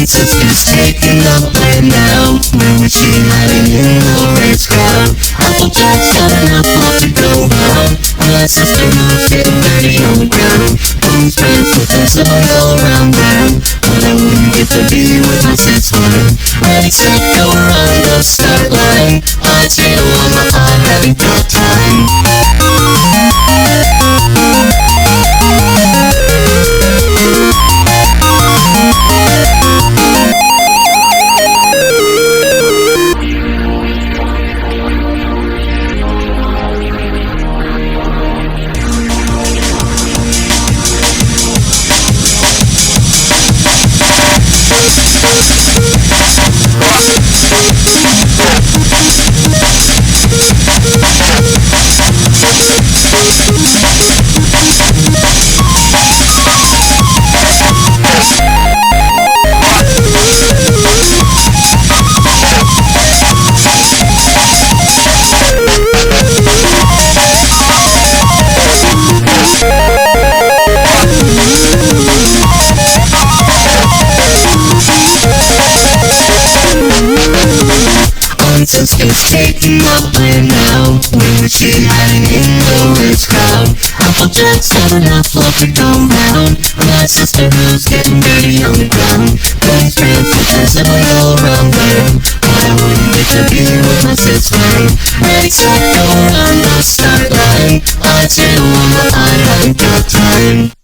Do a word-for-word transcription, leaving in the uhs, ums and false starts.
Nonsense is taking up right now. When we see hiding in the race crowd. Applejack's got enough love to go round. My sister who's getting dirty on the ground. Boom's friends with us all around town. But I wouldn't get to be with my sis one. Ready, set, go around the start line. Potato on my eye, having got time. Nonsense is taking up right now. When we see hiding in the race crowd. Applejack's got enough love to go round. My sister who's getting dirty on the ground. Boom's friends with us all around town. But I wouldn't get to be with my sis one. Ready, set, go around the start line. Potato on my eye, I ain't got time.